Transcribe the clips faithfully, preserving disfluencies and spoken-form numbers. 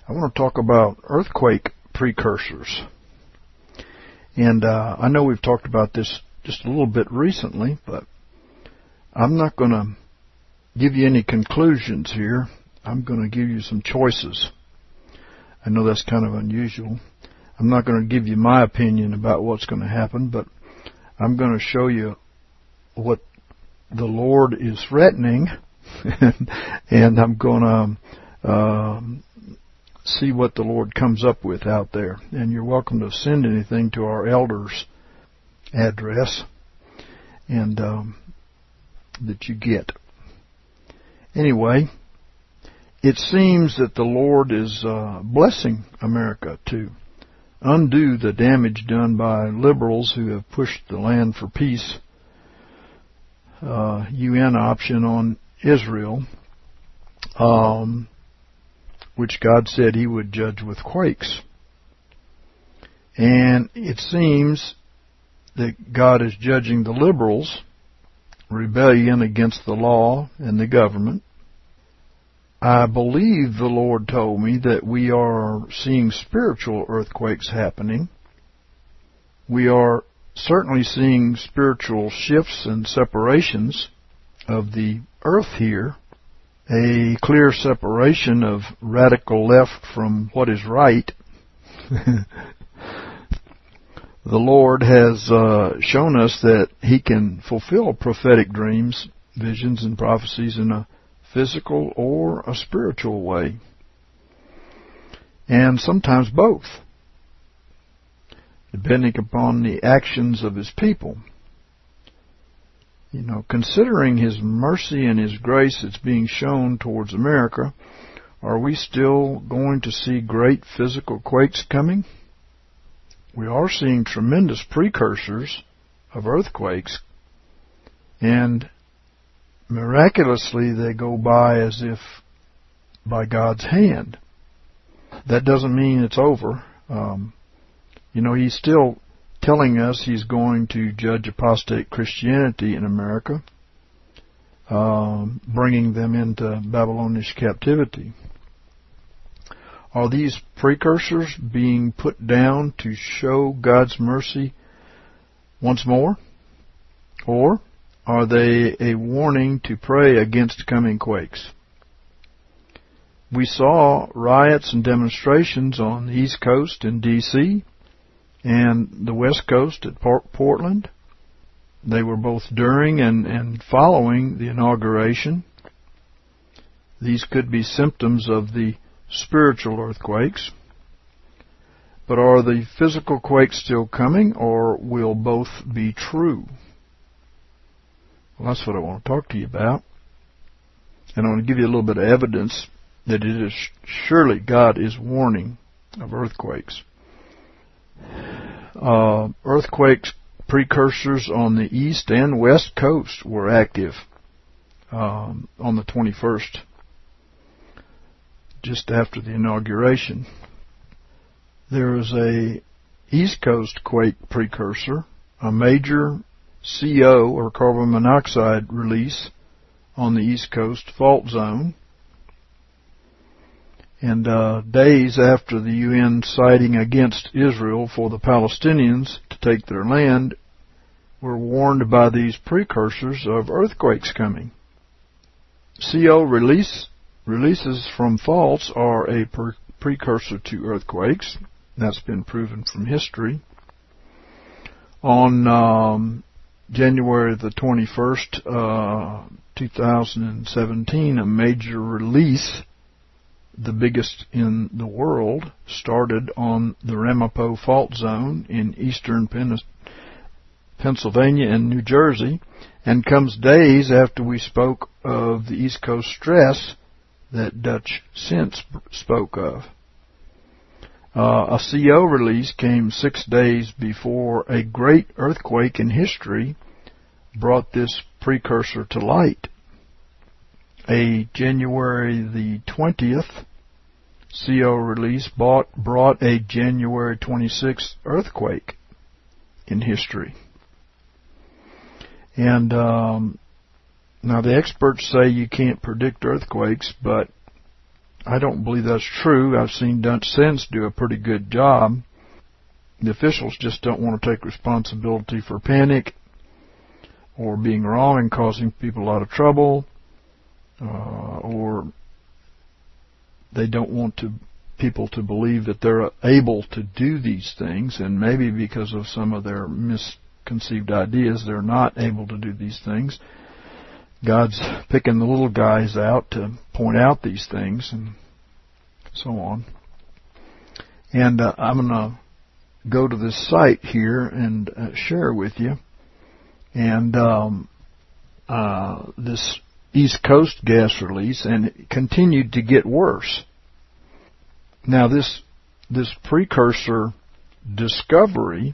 I want to talk about earthquake precursors. And uh, I know we've talked about this just a little bit recently, but I'm not going to give you any conclusions here. I'm going to give you some choices. I know that's kind of unusual. I'm not going to give you my opinion about what's going to happen, but I'm going to show you what the Lord is threatening, and I'm going to um, see what the Lord comes up with out there. And you're welcome to send anything to our elders' address and um, that you get. Anyway, it seems that the Lord is uh, blessing America to undo the damage done by liberals who have pushed the Land for Peace uh, U N option on Israel, um, which God said He would judge with quakes. And it seems that God is judging the liberals' rebellion against the law and the government. I believe the Lord told me that we are seeing spiritual earthquakes happening. We are certainly seeing spiritual shifts and separations of the earth here, a clear separation of radical left from what is right. The Lord has uh, shown us that He can fulfill prophetic dreams, visions, and prophecies in a physical or a spiritual way, and sometimes both, depending upon the actions of His people. You know, considering His mercy and His grace that's being shown towards America, are we still going to see great physical quakes coming? We are seeing tremendous precursors of earthquakes, and miraculously they go by as if by God's hand. That doesn't mean it's over. Um, you know, He's still telling us He's going to judge apostate Christianity in America, um, bringing them into Babylonish captivity. Are these precursors being put down to show God's mercy once more? Or are they a warning to pray against coming quakes? We saw riots and demonstrations on the East Coast in D C and the West Coast at Portland. They were both during and, and following the inauguration. These could be symptoms of the spiritual earthquakes. But are the physical quakes still coming, or will both be true? Well, that's what I want to talk to you about. And I want to give you a little bit of evidence that it is surely God is warning of earthquakes. Uh, earthquakes precursors on the east and west coast were active um, on the twenty-first, just after the inauguration. There was a East Coast quake precursor, a major C O, or carbon monoxide, release on the East Coast fault zone. And uh, days after the U N siding against Israel for the Palestinians to take their land, were warned by these precursors of earthquakes coming. C O release Releases from faults are a per- precursor to earthquakes. That's been proven from history. On um, January the twenty-first, uh, two thousand seventeen, a major release, the biggest in the world, started on the Ramapo fault zone in eastern Pen- Pennsylvania and New Jersey, and comes days after we spoke of the East Coast stress that Dutch Sense spoke of. Uh, a C O release came six days before a great earthquake in history brought this precursor to light. A January the twentieth C O release bought, brought a January twenty-sixth earthquake in history. And um, now the experts say you can't predict earthquakes, but I don't believe that's true. I've seen Dutch Sense do a pretty good job. The officials just don't want to take responsibility for panic or being wrong and causing people a lot of trouble, uh, or they don't want to people to believe that they're able to do these things, and maybe because of some of their misconceived ideas, they're not able to do these things. God's picking the little guys out to point out these things and so on. And uh, I'm going to go to this site here and uh, share with you. And um, uh, this East Coast gas release, and it continued to get worse. Now this this precursor discovery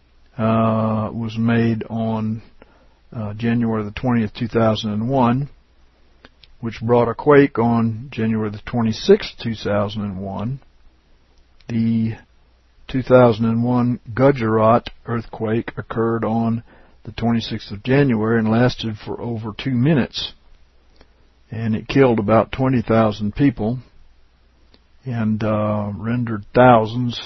uh, was made on uh, January the twentieth, two thousand one, which brought a quake on January the twenty-sixth, two thousand one. The two thousand one Gujarat earthquake occurred on the twenty-sixth of January and lasted for over two minutes. And it killed about twenty thousand people and uh, rendered thousands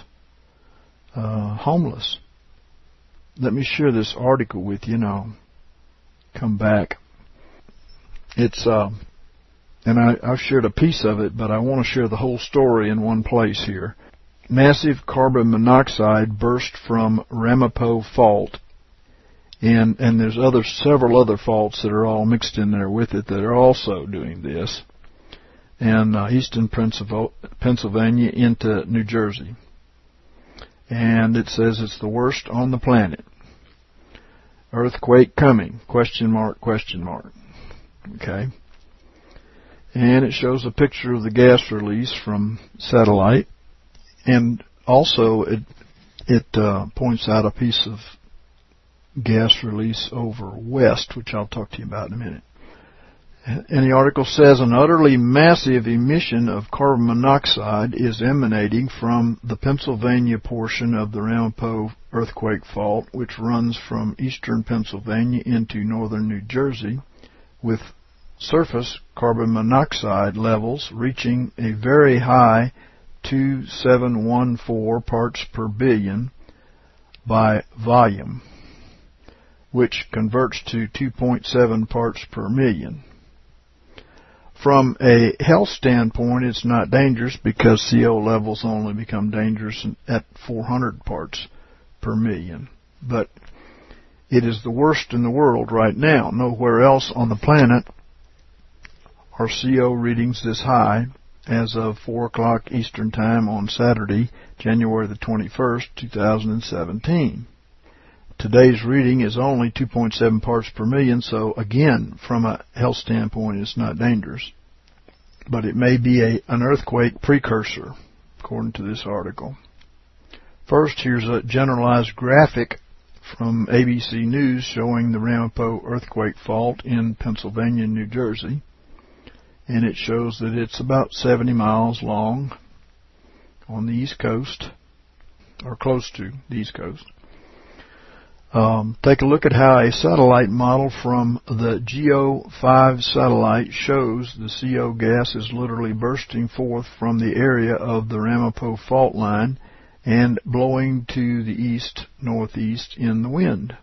uh, homeless. Let me share this article with you and I'll come back. It's, uh, and I, I've shared a piece of it, but I want to share the whole story in one place here. Massive carbon monoxide burst from Ramapo Fault, and and there's other several other faults that are all mixed in there with it that are also doing this, and uh, eastern Pennsylvania into New Jersey. And it says it's the worst on the planet. Earthquake coming, question mark, question mark. Okay. And it shows a picture of the gas release from satellite. And also it it uh, points out a piece of gas release over west, which I'll talk to you about in a minute. And the article says an utterly massive emission of carbon monoxide is emanating from the Pennsylvania portion of the Ramapo earthquake fault, which runs from eastern Pennsylvania into northern New Jersey, with surface carbon monoxide levels reaching a very high two thousand seven hundred fourteen parts per billion by volume, which converts to two point seven parts per million. From a health standpoint, it's not dangerous because C O levels only become dangerous at four hundred parts per million. But it is the worst in the world right now. Nowhere else on the planet are C O readings this high as of four o'clock Eastern Time on Saturday, January the twenty-first, two thousand seventeen. Today's reading is only two point seven parts per million, so again, from a health standpoint, it's not dangerous. But it may be a, an earthquake precursor, according to this article. First, here's a generalized graphic from A B C News showing the Ramapo earthquake fault in Pennsylvania and New Jersey. And it shows that it's about seventy miles long on the East Coast, or close to the East Coast. Um, take a look at how a satellite model from the G O five satellite shows the C O gas is literally bursting forth from the area of the Ramapo fault line and blowing to the east-northeast in the wind.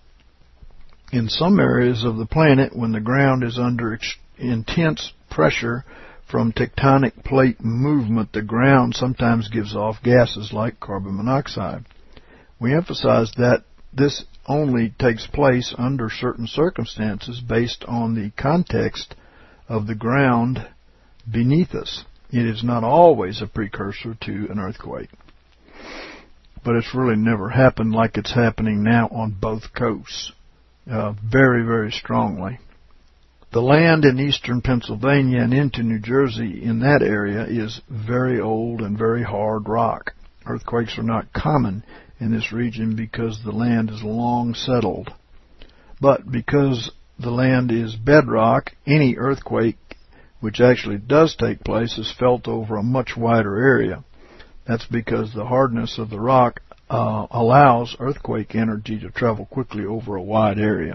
In some areas of the planet, when the ground is under ex- intense pressure from tectonic plate movement, the ground sometimes gives off gases like carbon monoxide. We emphasize that this only takes place under certain circumstances based on the context of the ground beneath us. It is not always a precursor to an earthquake. But it's really never happened like it's happening now on both coasts, uh, very, very strongly. The land in eastern Pennsylvania and into New Jersey in that area is very old and very hard rock. Earthquakes are not common in this region because the land is long settled. But because the land is bedrock, any earthquake which actually does take place is felt over a much wider area. That's because the hardness of the rock uh, allows earthquake energy to travel quickly over a wide area.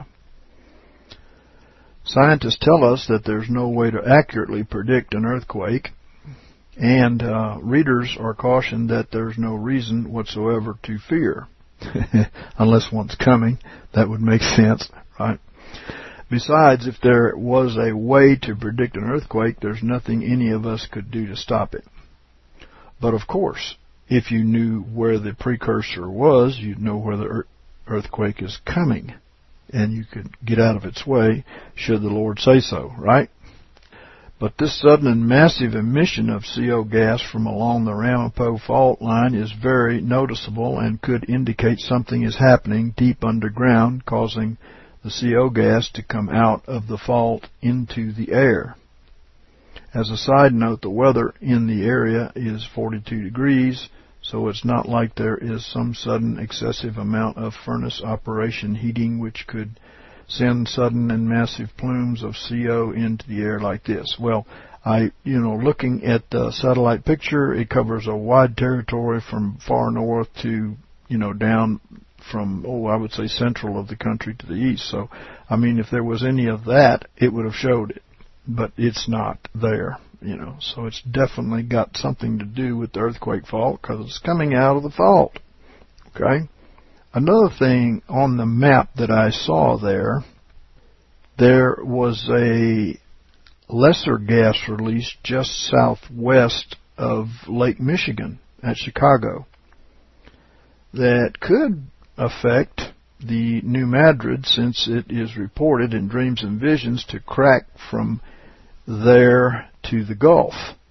Scientists tell us that there's no way to accurately predict an earthquake. And uh, readers are cautioned that there's no reason whatsoever to fear. Unless one's coming, that would make sense, right? Besides, if there was a way to predict an earthquake, there's nothing any of us could do to stop it. But of course, if you knew where the precursor was, you'd know where the earthquake is coming, and you could get out of its way should the Lord say so, right? But this sudden and massive emission of C O gas from along the Ramapo fault line is very noticeable and could indicate something is happening deep underground, causing the C O gas to come out of the fault into the air. As a side note, the weather in the area is forty-two degrees, so it's not like there is some sudden excessive amount of furnace operation heating which could send sudden and massive plumes of C O into the air like this. Well, I, you know, looking at the satellite picture, it covers a wide territory from far north to, you know, down from, oh, I would say central of the country to the east. So, I mean, if there was any of that, it would have showed it. But it's not there, you know. So it's definitely got something to do with the earthquake fault because it's coming out of the fault. Okay? Another thing on the map that I saw there, there was a lesser gas release just southwest of Lake Michigan at Chicago that could affect the New Madrid, since it is reported in dreams and visions to crack from there to the Gulf.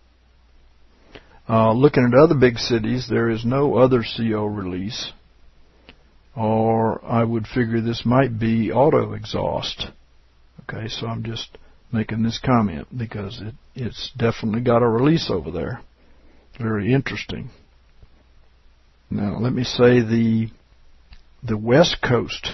Uh, looking at other big cities, there is no other C O release, or I would figure this might be auto exhaust. Okay, so I'm just making this comment because it, it's definitely got a release over there. Very interesting. Now, let me say the the West Coast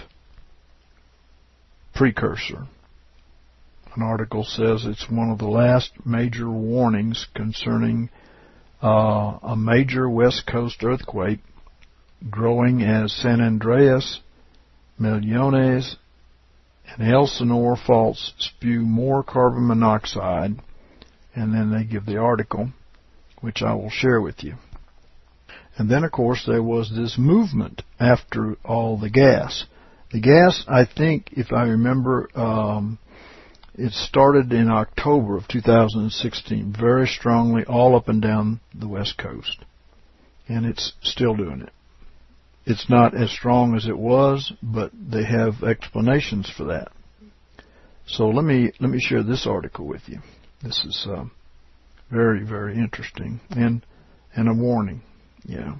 precursor. An article says it's one of the last major warnings concerning uh, a major West Coast earthquake growing as San Andreas, Millones, and Elsinore faults spew more carbon monoxide, and then they give the article, which I will share with you. And then, of course, there was this movement after all the gas. The gas, I think, if I remember, um, it started in October of two thousand sixteen, very strongly all up and down the West Coast. And it's still doing it. It's not as strong as it was, but they have explanations for that. So let me let me share this article with you. This is uh, very, very interesting and and a warning. Yeah.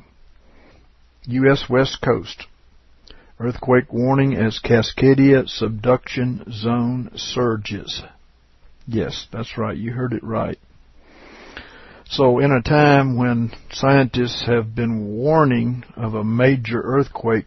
U S West Coast. Earthquake warning as Cascadia subduction zone surges. Yes, that's right. You heard it right. So in a time when scientists have been warning of a major earthquake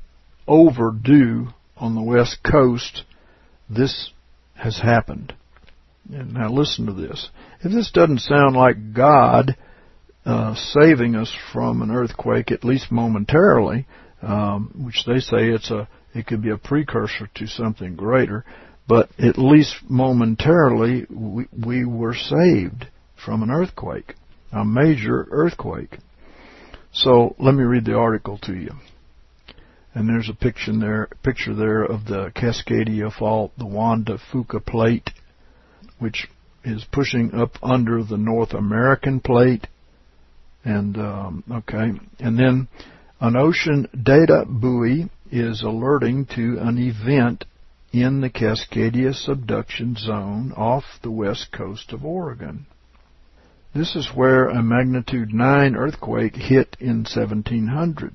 overdue on the West Coast, this has happened. And now listen to this. If this doesn't sound like God uh, saving us from an earthquake, at least momentarily, um, which they say it's a, it could be a precursor to something greater, but at least momentarily we, we were saved from an earthquake, a major earthquake. So let me read the article to you. And there's a picture there, picture there of the Cascadia Fault, the Juan de Fuca Plate, which is pushing up under the North American Plate. And um, okay, and then an ocean data buoy is alerting to an event in the Cascadia subduction zone off the west coast of Oregon. This is where a magnitude nine earthquake hit in seventeen hundred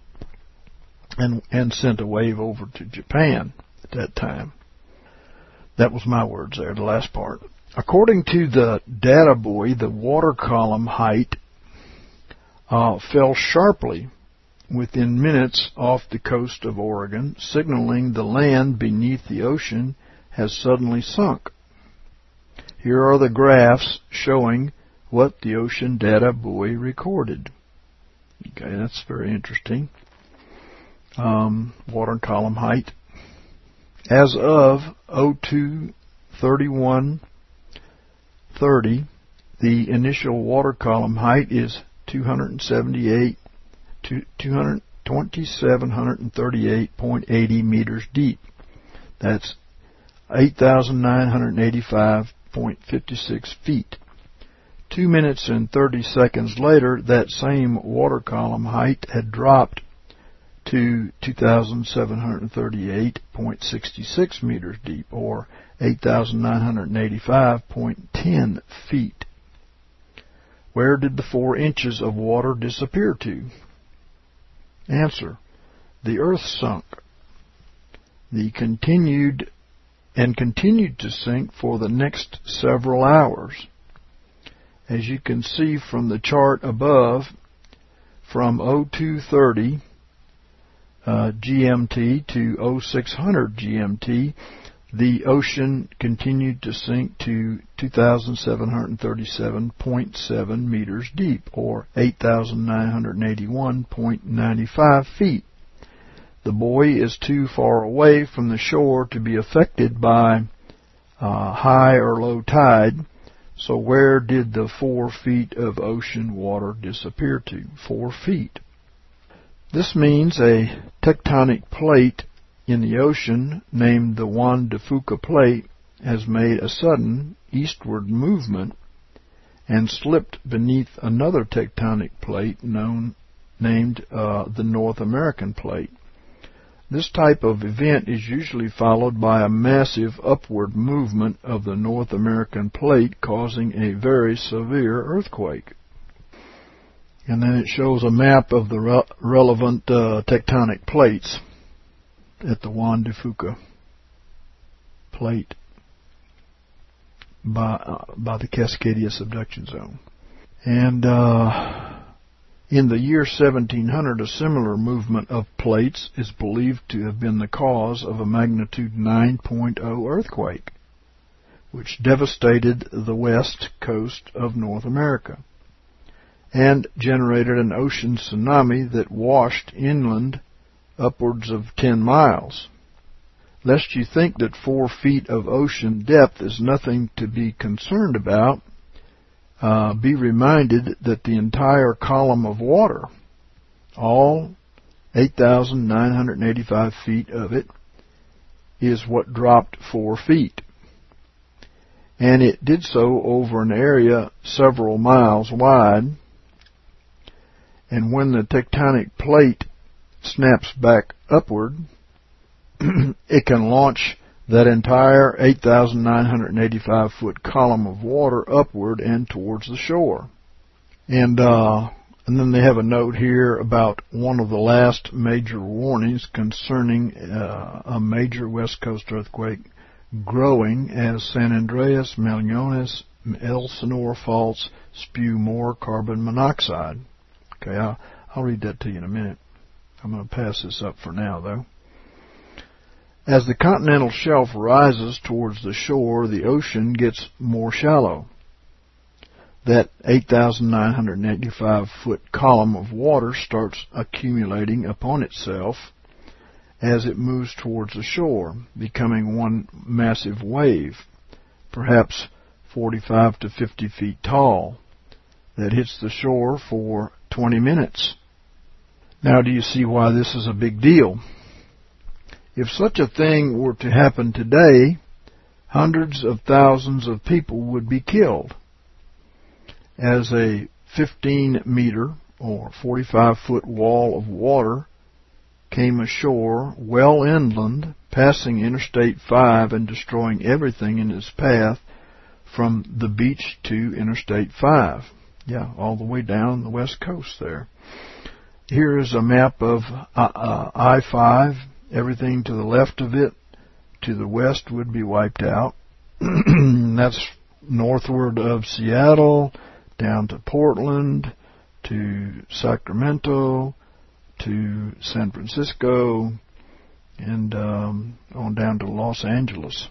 and, and sent a wave over to Japan at that time. That was my words there, the last part. According to the data buoy, the water column height uh, fell sharply within minutes off the coast of Oregon, signaling the land beneath the ocean has suddenly sunk. Here are the graphs showing what the ocean data buoy recorded. Okay, that's very interesting. Um, water column height. As of oh two thirty-one thirty, The initial water column height is two hundred seventy-eight to two hundred twenty-seven thirty-eight point eight zero meters deep. That's eight thousand nine hundred eighty-five point five six feet. Two minutes and thirty seconds later, that same water column height had dropped to two thousand seven hundred thirty-eight point six six meters deep, or eight thousand nine hundred eighty-five point one zero feet. Where did the four inches of water disappear to? Answer: the earth sunk. The continued and continued to sink for the next several hours. As you can see from the chart above, from oh two thirty uh, G M T to oh six hundred G M T, the ocean continued to sink to two thousand seven hundred thirty-seven point seven meters deep, or eight thousand nine hundred eighty-one point nine five feet. The buoy is too far away from the shore to be affected by uh, high or low tide. So where did the four feet of ocean water disappear to? Four feet. This means a tectonic plate in the ocean, named the Juan de Fuca Plate, has made a sudden eastward movement and slipped beneath another tectonic plate known named uh, the North American Plate. This type of event is usually followed by a massive upward movement of the North American Plate, causing a very severe earthquake. And then it shows a map of the re relevant uh, tectonic plates at the Juan de Fuca Plate by, uh, by the Cascadia subduction zone. And uh, in the year seventeen hundred, a similar movement of plates is believed to have been the cause of a magnitude nine point oh earthquake, which devastated the west coast of North America and generated an ocean tsunami that washed inland upwards of ten miles. Lest you think that four feet of ocean depth is nothing to be concerned about, uh, be reminded that the entire column of water, all eight thousand nine hundred eighty-five feet of it, is what dropped four feet. And it did so over an area several miles wide. And when the tectonic plate snaps back upward, it can launch that entire eight thousand nine hundred eighty-five foot column of water upward and towards the shore. And uh, and then they have a note here about one of the last major warnings concerning uh, a major west coast earthquake growing as San Andreas, Malones, Elsinore faults spew more carbon monoxide. Okay, I'll, I'll read that to you in a minute. I'm going to pass this up for now, though. As the continental shelf rises towards the shore, the ocean gets more shallow. That eight thousand nine hundred eighty-five foot column of water starts accumulating upon itself as it moves towards the shore, becoming one massive wave, perhaps forty-five to fifty feet tall, that hits the shore for twenty minutes. Now, do you see why this is a big deal? If such a thing were to happen today, hundreds of thousands of people would be killed, as a fifteen meter or forty-five foot wall of water came ashore well inland, passing Interstate five and destroying everything in its path from the beach to Interstate five. Yeah, all the way down the west coast there. Here is a map of uh, uh, I five. Everything to the left of it, to the west, would be wiped out. That's northward of Seattle, down to Portland, to Sacramento, to San Francisco, and um, on down to Los Angeles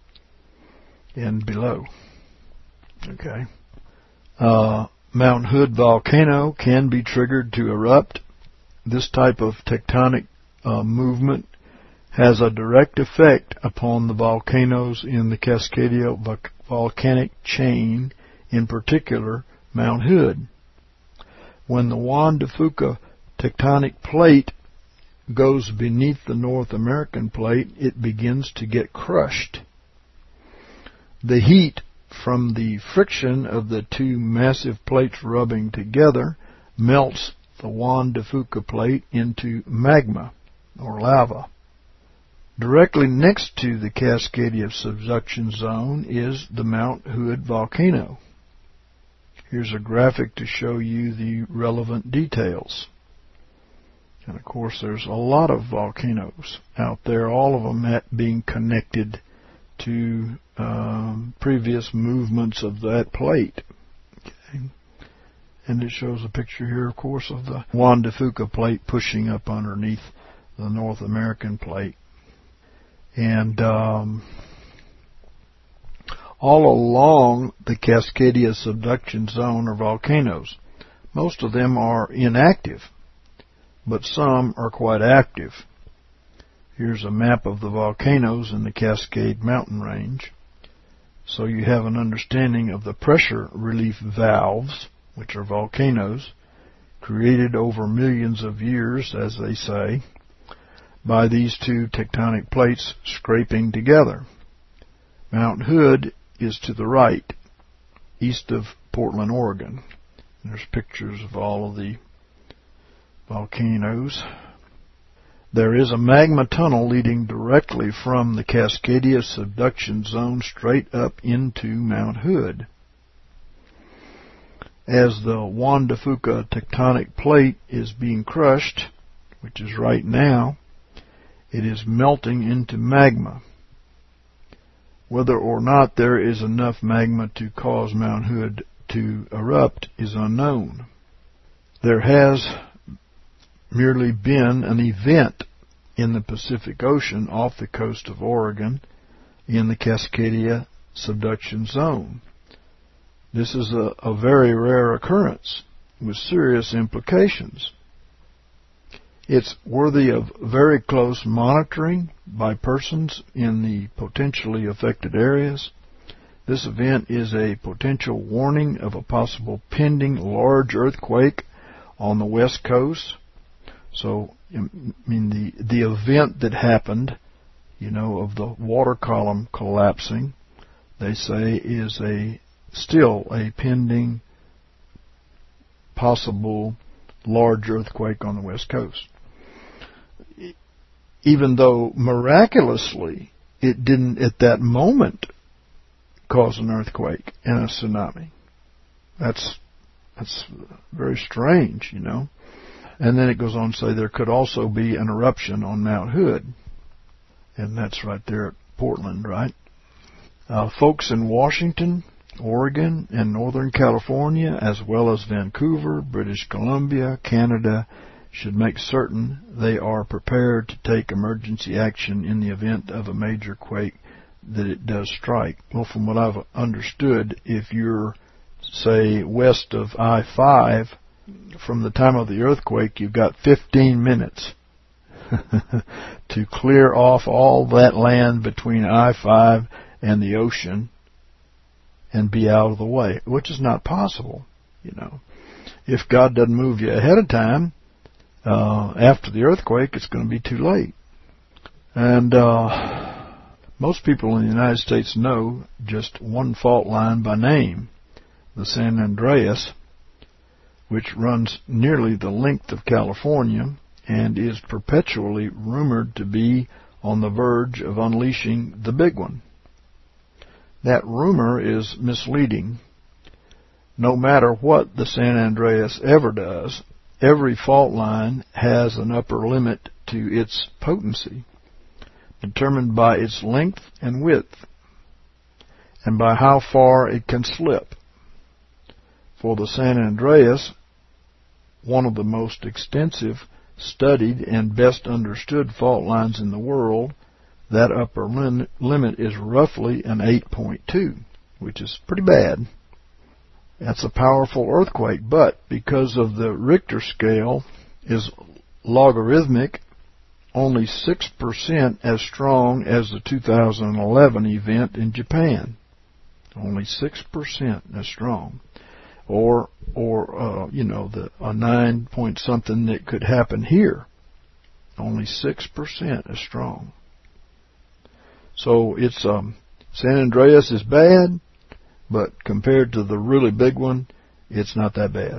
and below. Okay. Uh, Mount Hood volcano can be triggered to erupt. This type of tectonic uh, movement has a direct effect upon the volcanoes in the Cascadia volcanic chain in particular Mount Hood. When the Juan de Fuca tectonic plate goes beneath the North American plate, it begins to get crushed. The heat from the friction of the two massive plates rubbing together melts the Juan de Fuca plate into magma, or lava. Directly next to the Cascadia subduction zone is the Mount Hood volcano. Here's a graphic to show you the relevant details. And of course there's a lot of volcanoes out there, all of them being connected to um, previous movements of that plate. Okay. And it shows a picture here, of course, of the Juan de Fuca plate pushing up underneath the North American plate. And um, all along the Cascadia subduction zone are volcanoes. Most of them are inactive, but some are quite active. Here's a map of the volcanoes in the Cascade Mountain Range, so you have an understanding of the pressure relief valves, which are volcanoes, created over millions of years, as they say, by these two tectonic plates scraping together. Mount Hood is to the right, east of Portland, Oregon. And there's pictures of all of the volcanoes. There is a magma tunnel leading directly from the Cascadia subduction zone straight up into Mount Hood. As the Juan de Fuca tectonic plate is being crushed, which is right now, it is melting into magma. Whether or not there is enough magma to cause Mount Hood to erupt is unknown. There has merely been an event in the Pacific Ocean off the coast of Oregon in the Cascadia subduction zone. This is a, a very rare occurrence with serious implications. It's worthy of very close monitoring by persons in the potentially affected areas. This event is a potential warning of a possible pending large earthquake on the west coast. So, I mean, the, the event that happened, you know, of the water column collapsing, they say is a still a pending possible large earthquake on the west coast. Even though miraculously it didn't at that moment cause an earthquake and a tsunami. That's that's very strange, you know. And then it goes on to say there could also be an eruption on Mount Hood. And that's right there at Portland, right? Uh, folks in Washington, Oregon, and Northern California, as well as Vancouver, British Columbia, Canada, should make certain they are prepared to take emergency action in the event of a major quake that it does strike. Well, from what I've understood, if you're, say, west of I five, from the time of the earthquake, you've got fifteen minutes to clear off all that land between I five and the ocean and be out of the way, which is not possible, you know. If God doesn't move you ahead of time, uh, after the earthquake, it's going to be too late. And uh, most people in the United States know just one fault line by name, the San Andreas, which runs nearly the length of California and is perpetually rumored to be on the verge of unleashing the big one. That rumor is misleading. No matter what the San Andreas ever does, every fault line has an upper limit to its potency, determined by its length and width, and by how far it can slip. For the San Andreas, one of the most extensive, studied, and best understood fault lines in the world, that upper lim- limit is roughly an eight point two, which is pretty bad. That's a powerful earthquake, but because of the Richter scale is logarithmic, only six percent as strong as the two thousand eleven event in Japan. Only six percent as strong. Or, or uh, you know, the a nine point something that could happen here. Only six percent as strong. So it's um, San Andreas is bad, but compared to the really big one, it's not that bad.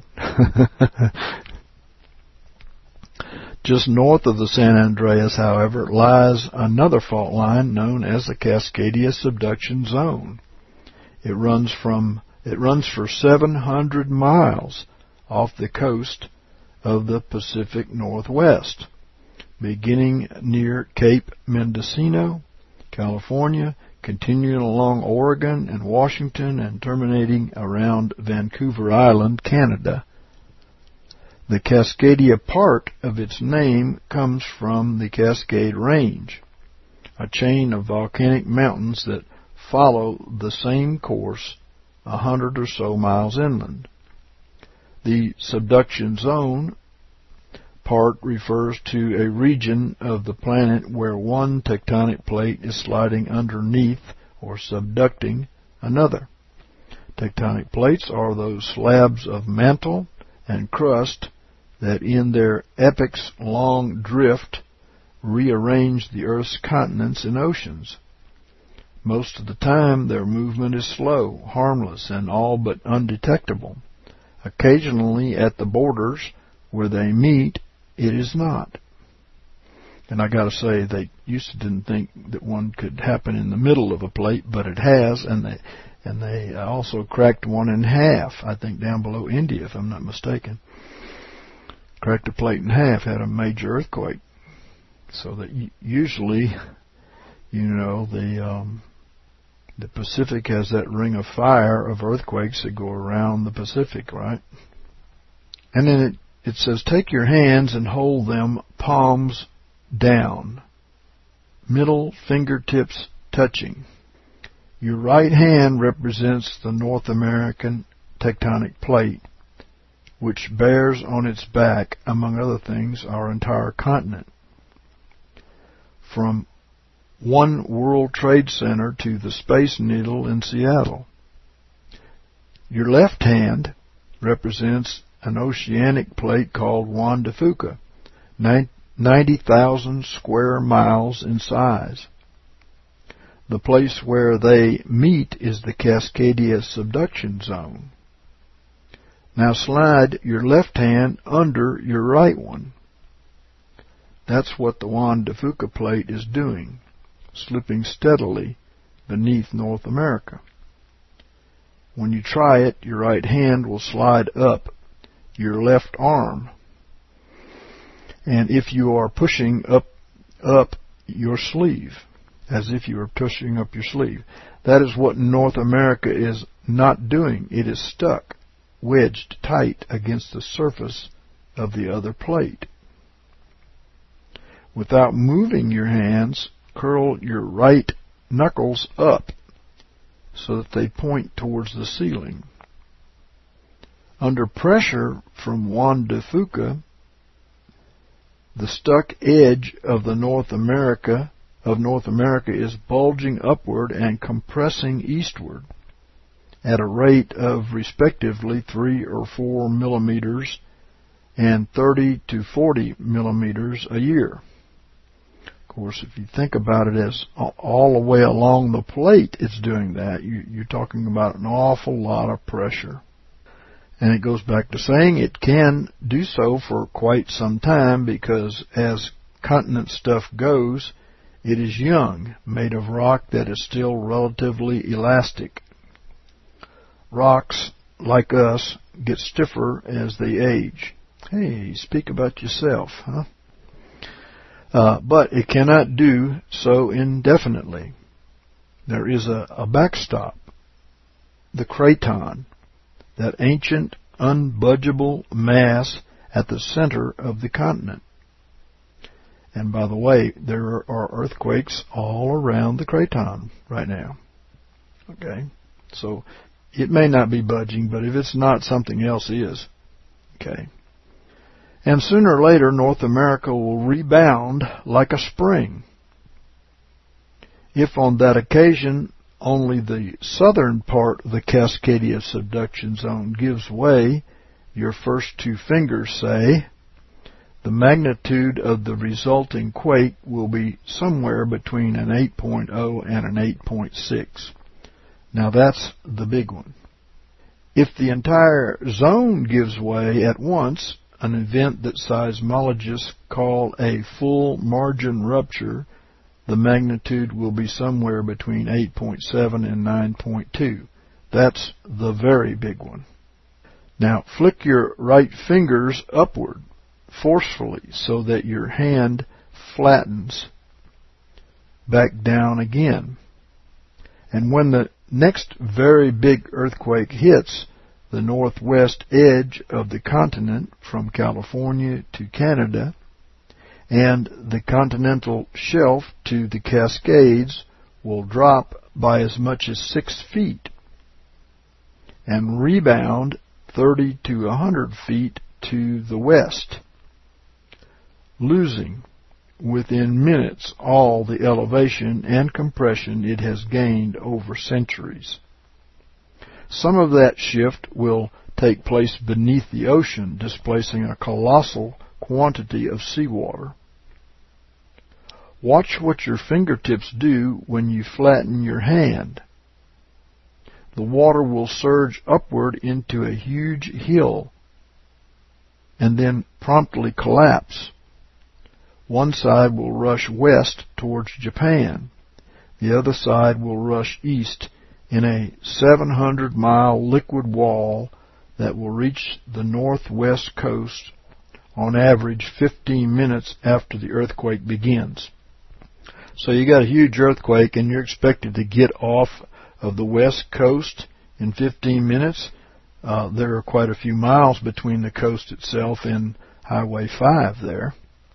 Just north of the San Andreas, however, lies another fault line known as the Cascadia Subduction Zone. It runs from it runs for seven hundred miles off the coast of the Pacific Northwest, beginning near Cape Mendocino, California, continuing along Oregon and Washington, and terminating around Vancouver Island, Canada. The Cascadia part of its name comes from the Cascade Range, a chain of volcanic mountains that follow the same course a hundred or so miles inland. The subduction zone part refers to a region of the planet where one tectonic plate is sliding underneath or subducting another. Tectonic plates are those slabs of mantle and crust that in their epochs-long drift rearrange the Earth's continents and oceans. Most of the time their movement is slow, harmless, and all but undetectable. Occasionally at the borders where they meet, it is not. And I gotta say, they used to didn't think that one could happen in the middle of a plate, but it has, and they and they also cracked one in half, I think down below India, if I'm not mistaken. Cracked a plate in half, had a major earthquake. So that usually, you know, the um, the Pacific has that ring of fire of earthquakes that go around the Pacific, right? And then it, it says, take your hands and hold them palms down, middle fingertips touching. Your right hand represents the North American tectonic plate, which bears on its back, among other things, our entire continent. From one World Trade Center to the Space Needle in Seattle. Your left hand represents an oceanic plate called Juan de Fuca, ninety thousand square miles in size. The place where they meet is the Cascadia Subduction Zone. Now slide your left hand under your right one. That's what the Juan de Fuca plate is doing, slipping steadily beneath North America. When you try it, your right hand will slide up your left arm. And if you are pushing up, up your sleeve, as if you were pushing up your sleeve, that is what North America is not doing. It is stuck, wedged tight against the surface of the other plate. Without moving your hands, curl your right knuckles up so that they point towards the ceiling. Under pressure from Juan de Fuca, the stuck edge of the North America of North America is bulging upward and compressing eastward at a rate of respectively three or four millimeters and thirty to forty millimeters a year. Of course, if you think about it as all the way along the plate it's doing that, you, you're talking about an awful lot of pressure. And it goes back to saying it can do so for quite some time because as continent stuff goes, it is young, made of rock that is still relatively elastic. Rocks, like us, get stiffer as they age. Hey, speak about yourself, huh? Uh, but it cannot do so indefinitely. There is a, a backstop, the craton, that ancient, unbudgeable mass at the center of the continent. And by the way, there are earthquakes all around the craton right now. Okay? So it may not be budging, but if it's not, something else is. Okay? And sooner or later, North America will rebound like a spring. If on that occasion only the southern part of the Cascadia subduction zone gives way, your first two fingers say, the magnitude of the resulting quake will be somewhere between an eight point oh and an eight point six. Now that's the big one. If the entire zone gives way at once, an event that seismologists call a full margin rupture, the magnitude will be somewhere between eight point seven and nine point two. That's the very big one. Now flick your right fingers upward forcefully so that your hand flattens back down again. And when the next very big earthquake hits the northwest edge of the continent from California to Canada and the continental shelf to the Cascades will drop by as much as six feet and rebound thirty to one hundred feet to the west, losing within minutes all the elevation and compression it has gained over centuries. Some of that shift will take place beneath the ocean, displacing a colossal quantity of seawater. Watch what your fingertips do when you flatten your hand. The water will surge upward into a huge hill and then promptly collapse. One side will rush west towards Japan. The other side will rush east in a seven hundred mile liquid wall that will reach the northwest coast on average fifteen minutes after the earthquake begins. So you got a huge earthquake and you're expected to get off of the west coast in fifteen minutes. Uh, there are quite a few miles between the coast itself and Highway five there.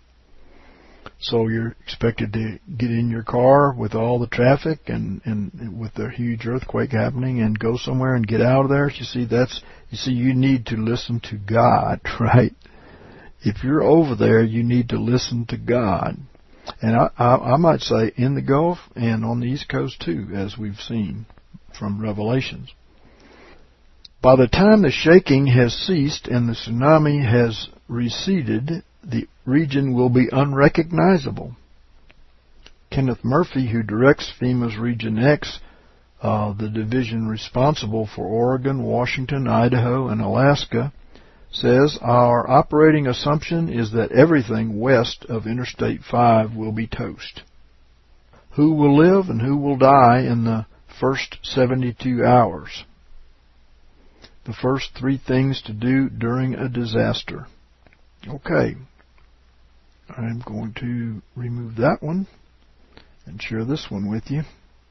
So you're expected to get in your car with all the traffic and, and with the huge earthquake happening and go somewhere and get out of there. You see, that's, you see, you need to listen to God, right? If you're over there, you need to listen to God. And I, I, I might say in the Gulf and on the East Coast too, as we've seen from Revelations. By the time the shaking has ceased and the tsunami has receded, the region will be unrecognizable. Kenneth Murphy, who directs FEMA's Region X, uh, the division responsible for Oregon, Washington, Idaho, and Alaska, says our operating assumption is that everything west of Interstate five will be toast. Who will live and who will die in the first seventy-two hours? The first three things to do during a disaster. Okay. I'm going to remove that one and share this one with you.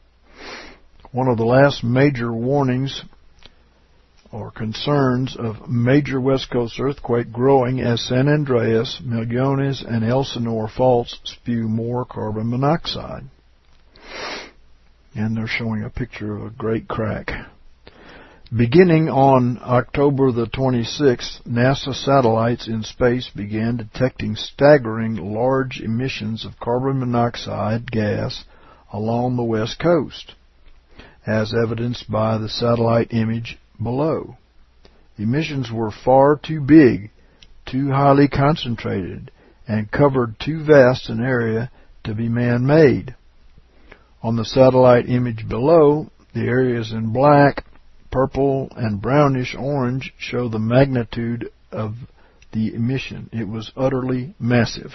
One of the last major warnings or concerns of major West Coast earthquake growing as San Andreas, Millones, and Elsinore faults spew more carbon monoxide. And they're showing a picture of a great crack. Beginning on October the twenty-sixth, NASA satellites in space began detecting staggering large emissions of carbon monoxide gas along the West Coast, as evidenced by the satellite image below. Emissions were far too big, too highly concentrated, and covered too vast an area to be man-made. On the satellite image below, the areas in black, purple, and brownish orange show the magnitude of the emission. It was utterly massive.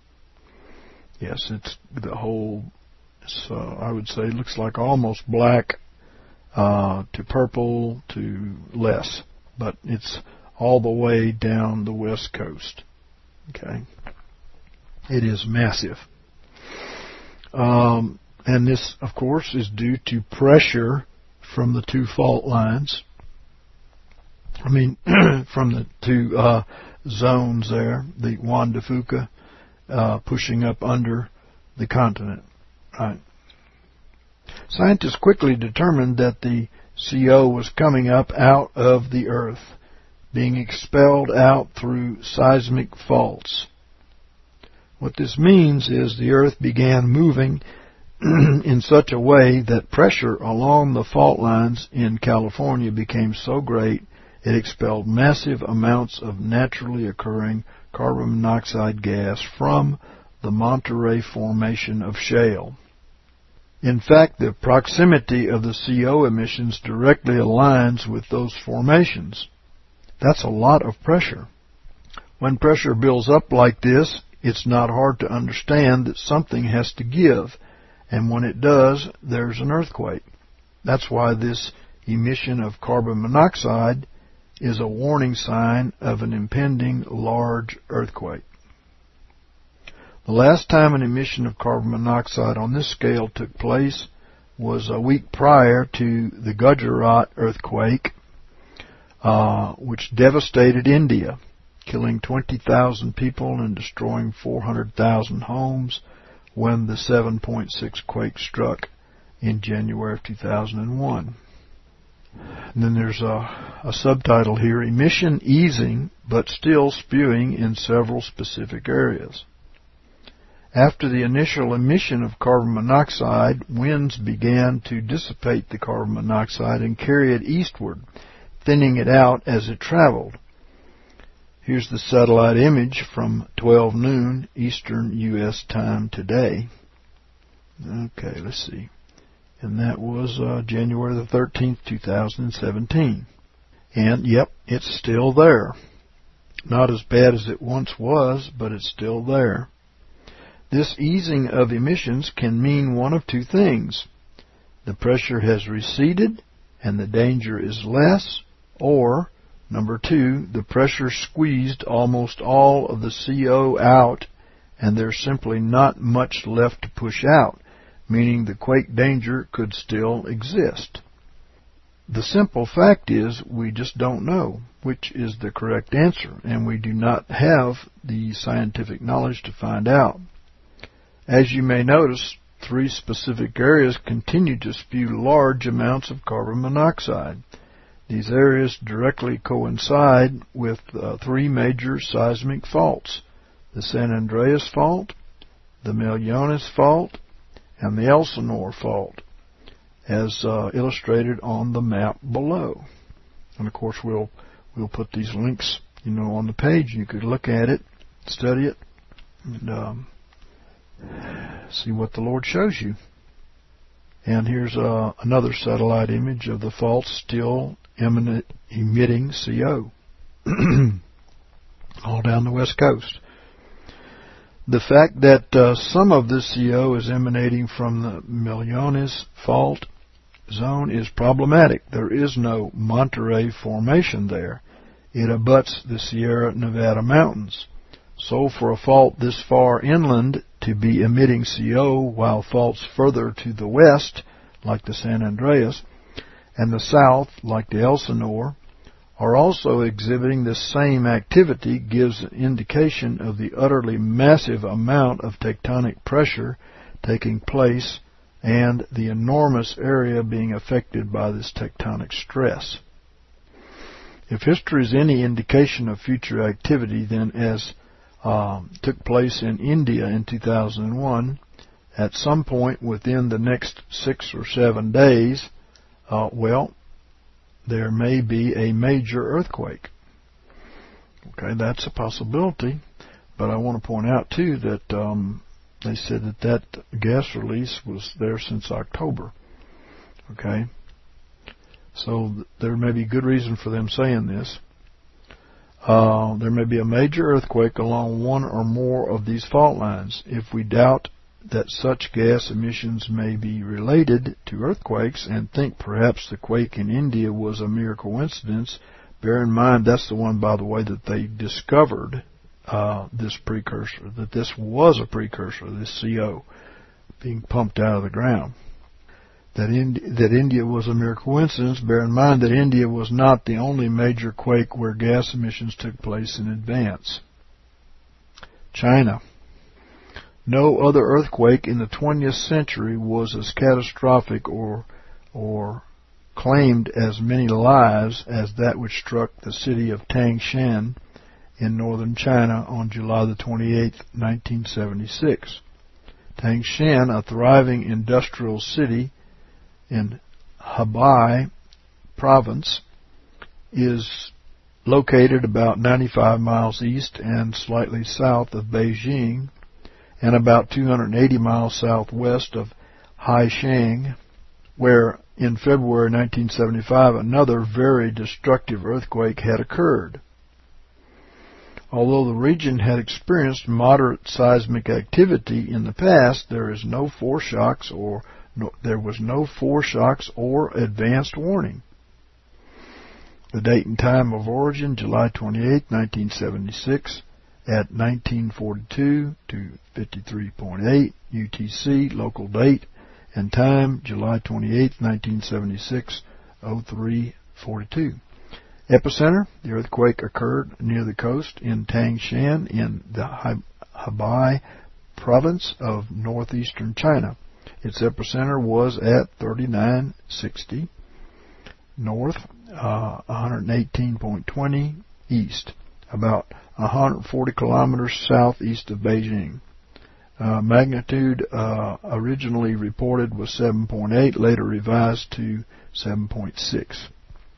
Yes, it's the whole, so I would say, looks like almost black uh, to purple to less, but it's all the way down the West Coast. Okay, it is massive. Um, and this, of course, is due to pressure from the two fault lines. I mean, from the two uh, zones there, the Juan de Fuca uh, pushing up under the continent. Right. Scientists quickly determined that the C O was coming up out of the Earth, being expelled out through seismic faults. What this means is the Earth began moving in such a way that pressure along the fault lines in California became so great it expelled massive amounts of naturally occurring carbon monoxide gas from the Monterey Formation of shale. In fact, the proximity of the C O emissions directly aligns with those formations. That's a lot of pressure. When pressure builds up like this, it's not hard to understand that something has to give, and when it does, there's an earthquake. That's why this emission of carbon monoxide is a warning sign of an impending large earthquake. The last time an emission of carbon monoxide on this scale took place was a week prior to the Gujarat earthquake, uh, which devastated India, killing twenty thousand people and destroying four hundred thousand homes when the seven point six quake struck in January of two thousand one. And then there's a, a subtitle here, Emission Easing but Still Spewing in Several Specific Areas. After the initial emission of carbon monoxide, winds began to dissipate the carbon monoxide and carry it eastward, thinning it out as it traveled. Here's the satellite image from twelve noon Eastern U S time today. Okay, let's see. And that was uh, January the thirteenth, two thousand seventeen. And, yep, it's still there. Not as bad as it once was, but it's still there. This easing of emissions can mean one of two things. The pressure has receded and the danger is less, or, number two, the pressure squeezed almost all of the C O out and there's simply not much left to push out, meaning the quake danger could still exist. The simple fact is we just don't know which is the correct answer, and we do not have the scientific knowledge to find out. As you may notice, three specific areas continue to spew large amounts of carbon monoxide. These areas directly coincide with uh, three major seismic faults: the San Andreas Fault, the Millones Fault, and the Elsinore Fault, as uh, illustrated on the map below. And of course, we'll we'll put these links, you know, on the page. You could look at it, study it, and um, see what the Lord shows you. And here's uh, another satellite image of the faults still eminent, emitting C O all down the west coast. The fact that uh, some of this C O is emanating from the Millones Fault zone is problematic. There is no Monterey Formation there. It abuts the Sierra Nevada mountains. So for a fault this far inland to be emitting C O while faults further to the west, like the San Andreas, and the south, like the Elsinore, are also exhibiting the same activity gives an indication of the utterly massive amount of tectonic pressure taking place and the enormous area being affected by this tectonic stress. If history is any indication of future activity, then as um, took place in India in two thousand one, at some point within the next six or seven days, uh, well, there may be a major earthquake. Okay, that's a possibility, but I want to point out too that um, they said that that gas release was there since October. Okay, so th- there may be good reason for them saying this. Uh, there may be a major earthquake along one or more of these fault lines. If we doubt that such gas emissions may be related to earthquakes and think perhaps the quake in India was a mere coincidence, bear in mind that's the one, by the way, that they discovered uh, this precursor, that this was a precursor, this C O being pumped out of the ground. That, Indi- that India was a mere coincidence, bear in mind that India was not the only major quake where gas emissions took place in advance. China. No other earthquake in the twentieth century was as catastrophic or or claimed as many lives as that which struck the city of Tangshan in northern China on July the twenty-eighth, nineteen seventy-six. Tangshan, a thriving industrial city in Hebei province, is located about ninety-five miles east and slightly south of Beijing and about two hundred eighty miles southwest of Haisheng, where in February nineteen seventy-five another very destructive earthquake had occurred. Although the region had experienced moderate seismic activity in the past, there is no foreshocks or no, there was no foreshocks or advanced warning. The date and time of origin, July twenty-eighth, nineteen seventy-six, at nineteen forty-two to fifty-three point eight U T C, local date and time, July twenty-eighth, nineteen seventy-six, oh three forty-two. Epicenter, the earthquake occurred near the coast in Tangshan in the Hebei province of northeastern China. Its epicenter was at thirty-nine sixty north, uh, one eighteen point two zero east, about one hundred forty kilometers southeast of Beijing. Uh, magnitude uh, originally reported was seven point eight, later revised to seven point six.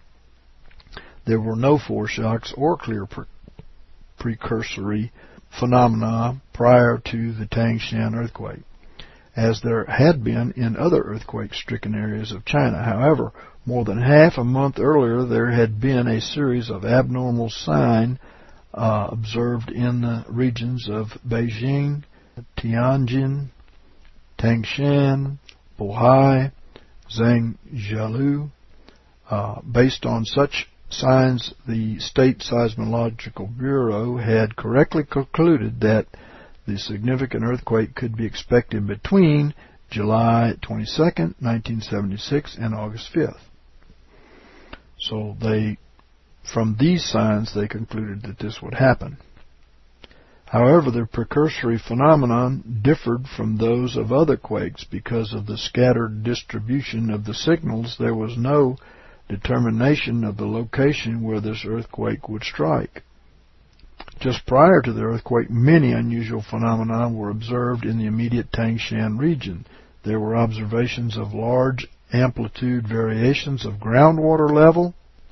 There were no foreshocks or clear pre- precursory phenomena prior to the Tangshan earthquake, as there had been in other earthquake-stricken areas of China. However, more than half a month earlier, there had been a series of abnormal signs uh, observed in the regions of Beijing, Tianjin, Tangshan, Bohai, Zhangjialu. Uh, based on such signs, the State Seismological Bureau had correctly concluded that the significant earthquake could be expected between July twenty-second, nineteen seventy-six and August fifth. So they, from these signs, they concluded that this would happen. However, the precursory phenomenon differed from those of other quakes because of the scattered distribution of the signals. There was no determination of the location where this earthquake would strike. Just prior to the earthquake, many unusual phenomena were observed in the immediate Tangshan region. There were observations of large amplitude variations of groundwater level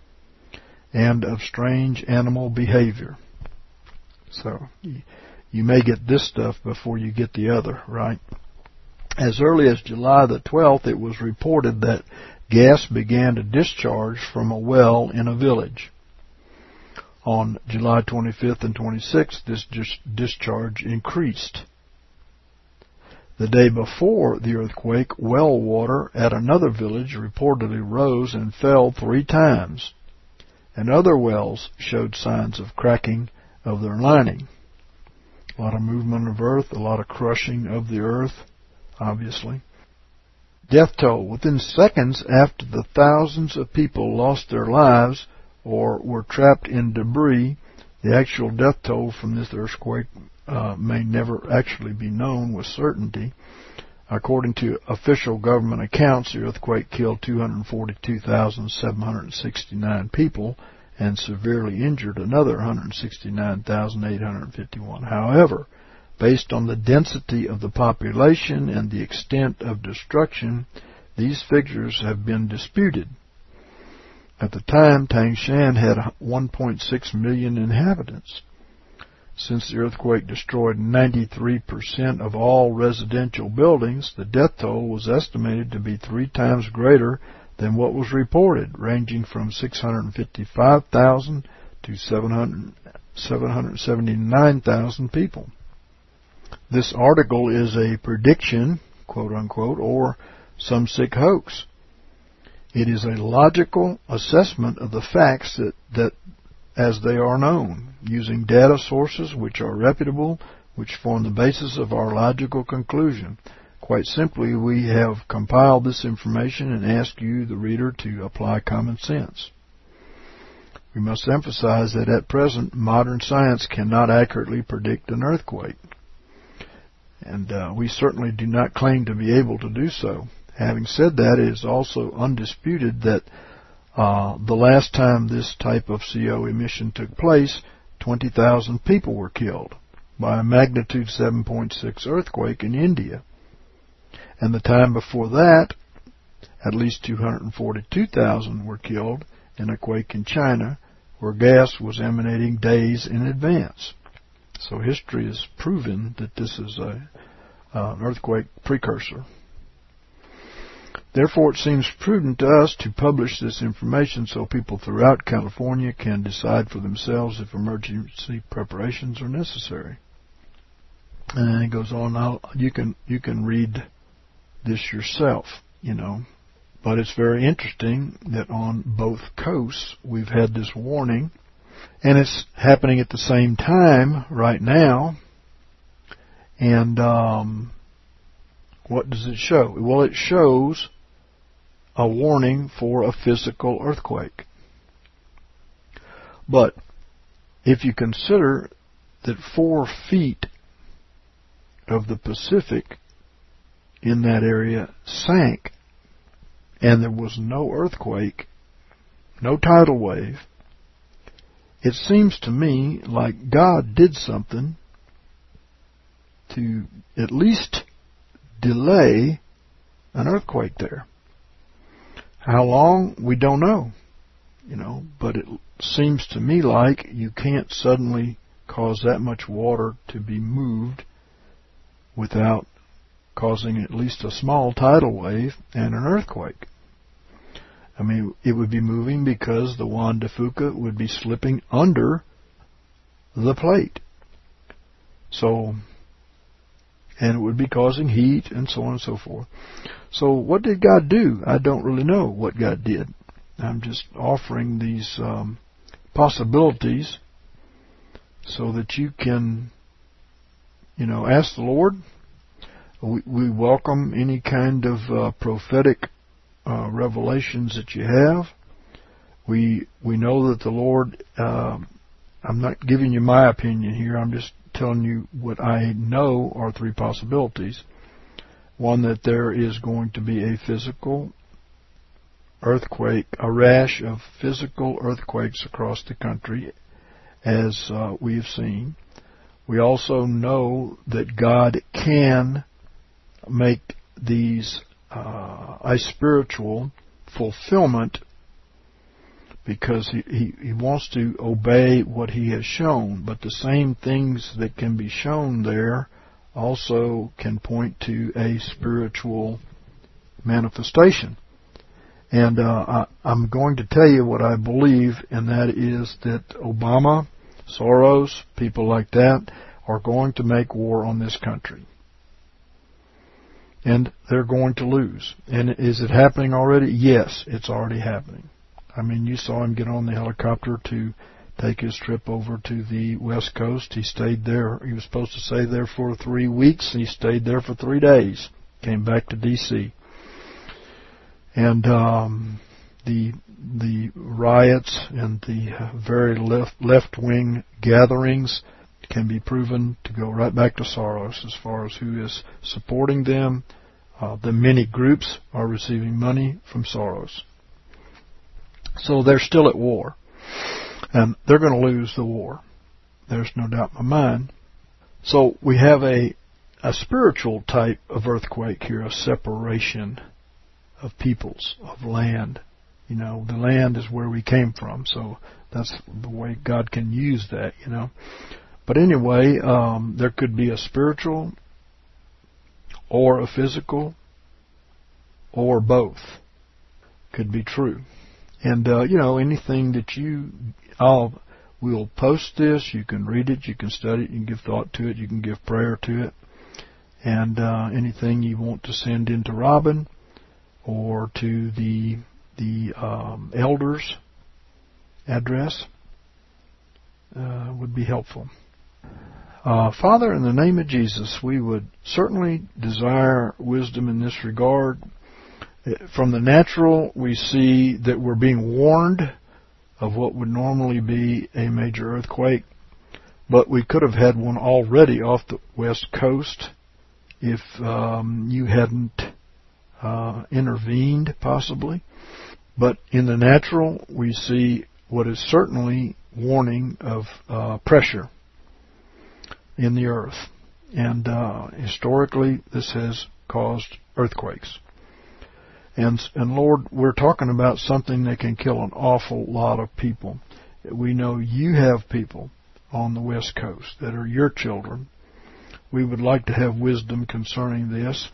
and of strange animal behavior. So you may get this stuff before you get the other, right? As early as July the twelfth, it was reported that gas began to discharge from a well in a village. On July twenty-fifth and twenty-sixth, this dis- discharge increased. The day before the earthquake, well water at another village reportedly rose and fell three times, and other wells showed signs of cracking of their lining. A lot of movement of earth, a lot of crushing of the earth, obviously. Death toll. Within seconds after the thousands of people lost their lives or were trapped in debris, the actual death toll from this earthquake uh, may never actually be known with certainty. According to official government accounts, the earthquake killed two hundred forty-two thousand seven hundred sixty-nine people and severely injured another one hundred sixty-nine thousand eight hundred fifty-one. However, based on the density of the population and the extent of destruction, these figures have been disputed. At the time, Tangshan had one point six million inhabitants. Since the earthquake destroyed ninety-three percent of all residential buildings, the death toll was estimated to be three times greater than what was reported, ranging from six hundred fifty-five thousand to seven hundred seventy-nine thousand people. This article is a prediction, quote unquote, or some sick hoax. It is a logical assessment of the facts that, that as they are known, using data sources which are reputable, which form the basis of our logical conclusion. Quite simply, we have compiled this information and ask you, the reader, to apply common sense. We must emphasize that at present, modern science cannot accurately predict an earthquake. And uh, we certainly do not claim to be able to do so. Having said that, it is also undisputed that uh, the last time this type of C O emission took place, twenty thousand people were killed by a magnitude seven point six earthquake in India. And the time before that, at least two hundred forty-two thousand were killed in a quake in China, where gas was emanating days in advance. So history has proven that this is a, uh, an earthquake precursor. Therefore, it seems prudent to us to publish this information so people throughout California can decide for themselves if emergency preparations are necessary. And it goes on. I'll, you can you can read this yourself, you know. But it's very interesting that on both coasts we've had this warning, and it's happening at the same time right now. And um, what does it show? Well, it shows a warning for a physical earthquake. But if you consider that four feet of the Pacific in that area sank, and there was no earthquake, no tidal wave, it seems to me like God did something to at least delay an earthquake there. How long, we don't know, you know, but it seems to me like you can't suddenly cause that much water to be moved without causing at least a small tidal wave and an earthquake. I mean, it would be moving because the Juan de Fuca would be slipping under the plate. So, and it would be causing heat and so on and so forth. So what did God do? I don't really know what God did. I'm just offering these um, possibilities so that you can, you know, ask the Lord. We, we welcome any kind of uh, prophetic uh, revelations that you have. We we know that the Lord, uh, I'm not giving you my opinion here, I'm just telling you what I know are three possibilities. One, that there is going to be a physical earthquake, a rash of physical earthquakes across the country, as uh, we have seen. We also know that God can make these uh, a spiritual fulfillment because he, he, he wants to obey what he has shown. But the same things that can be shown there also can point to a spiritual manifestation. And uh, I, I'm going to tell you what I believe, and that is that Obama, Soros, people like that, are going to make war on this country. And they're going to lose. And is it happening already? Yes, it's already happening. I mean, you saw him get on the helicopter to take his trip over to the West Coast. He stayed there. He was supposed to stay there for three weeks. He stayed there for three days. Came back to D C And um, the the riots and the very left left wing gatherings can be proven to go right back to Soros as far as who is supporting them. Uh, the many groups are receiving money from Soros. So they're still at war. And they're going to lose the war. There's no doubt in my mind. So we have a, a spiritual type of earthquake here, a separation of peoples, of land. You know, the land is where we came from, so that's the way God can use that, you know. But anyway, um, there could be a spiritual or a physical or both. Could be true. And, uh, you know, anything that you, I'll, we'll post this, you can read it, you can study it, you can give thought to it, you can give prayer to it. And uh, anything you want to send in to Robin or to the the um, elders address uh, would be helpful. Uh, Father, in the name of Jesus, we would certainly desire wisdom in this regard. From the natural, we see that we're being warned of what would normally be a major earthquake, but we could have had one already off the west coast if um, you hadn't uh, intervened, possibly. But in the natural, we see what is certainly warning of uh, pressure in the earth. And uh, historically, this has caused earthquakes. And, and Lord, we're talking about something that can kill an awful lot of people. We know you have people on the West Coast that are your children. We would like to have wisdom concerning this.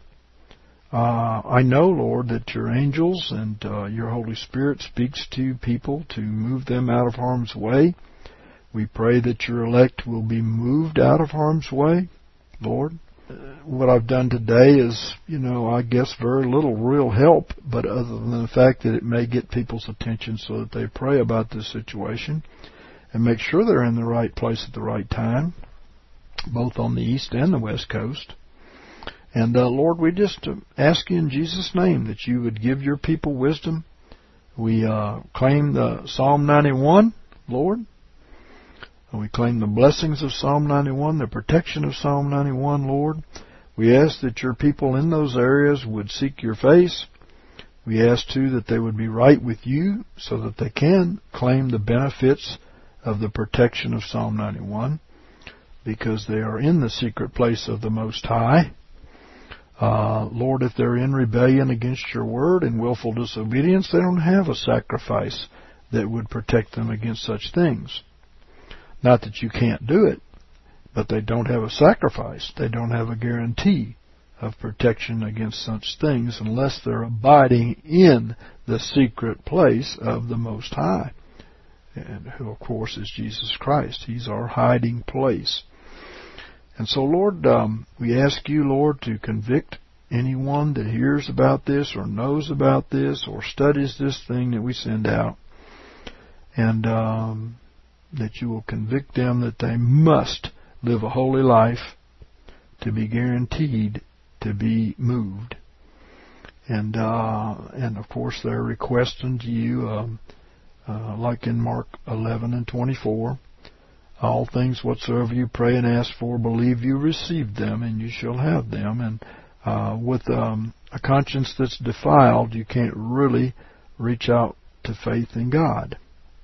Uh, I know, Lord, that your angels and uh, your Holy Spirit speaks to people to move them out of harm's way. We pray that your elect will be moved out of harm's way, Lord. Uh, what I've done today is, you know, I guess very little real help, but other than the fact that it may get people's attention so that they pray about this situation and make sure they're in the right place at the right time, both on the East and the West Coast. And, uh, Lord, we just uh, ask you in Jesus' name that you would give your people wisdom. We uh, claim the Psalm ninety-one, Lord. And we claim the blessings of Psalm ninety-one, the protection of Psalm ninety-one, Lord. We ask that your people in those areas would seek your face. We ask, too, that they would be right with you so that they can claim the benefits of the protection of Psalm ninety-one, because they are in the secret place of the Most High. Uh, Lord, if they're in rebellion against your word and willful disobedience, they don't have a sacrifice that would protect them against such things. Not that you can't do it, but they don't have a sacrifice. They don't have a guarantee of protection against such things unless they're abiding in the secret place of the Most High, and who, of course, is Jesus Christ. He's our hiding place. And so, Lord, um, we ask you, Lord, to convict anyone that hears about this or knows about this or studies this thing that we send out, and um, that you will convict them that they must live a holy life to be guaranteed to be moved. And, uh, and of course, they're requesting to you, um, uh, like in Mark eleven and twenty-four, all things whatsoever you pray and ask for, believe you receive them, and you shall have them. And uh, with um, a conscience that's defiled, you can't really reach out to faith in God.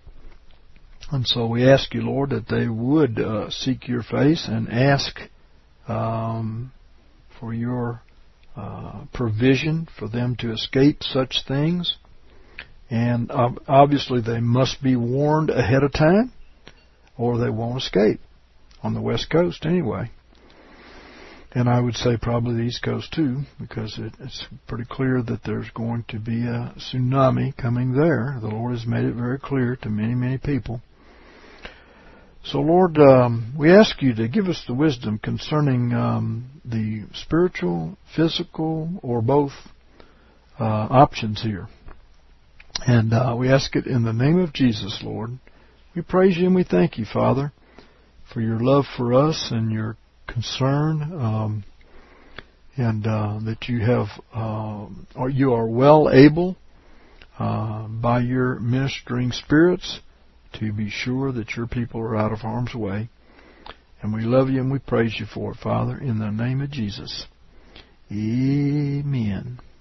And so we ask you, Lord, that they would uh, seek your face and ask um, for your uh, provision for them to escape such things. And uh, obviously they must be warned ahead of time, or they won't escape, on the West Coast anyway. And I would say probably the East Coast too, because it, it's pretty clear that there's going to be a tsunami coming there. The Lord has made it very clear to many, many people. So, Lord, um, we ask you to give us the wisdom concerning um, the spiritual, physical, or both uh, options here. And uh, we ask it in the name of Jesus, Lord. We praise you and we thank you, Father, for your love for us and your concern, um, and uh, that you have, uh, or you are well able uh, by your ministering spirits to be sure that your people are out of harm's way. And we love you and we praise you for it, Father, in the name of Jesus. Amen.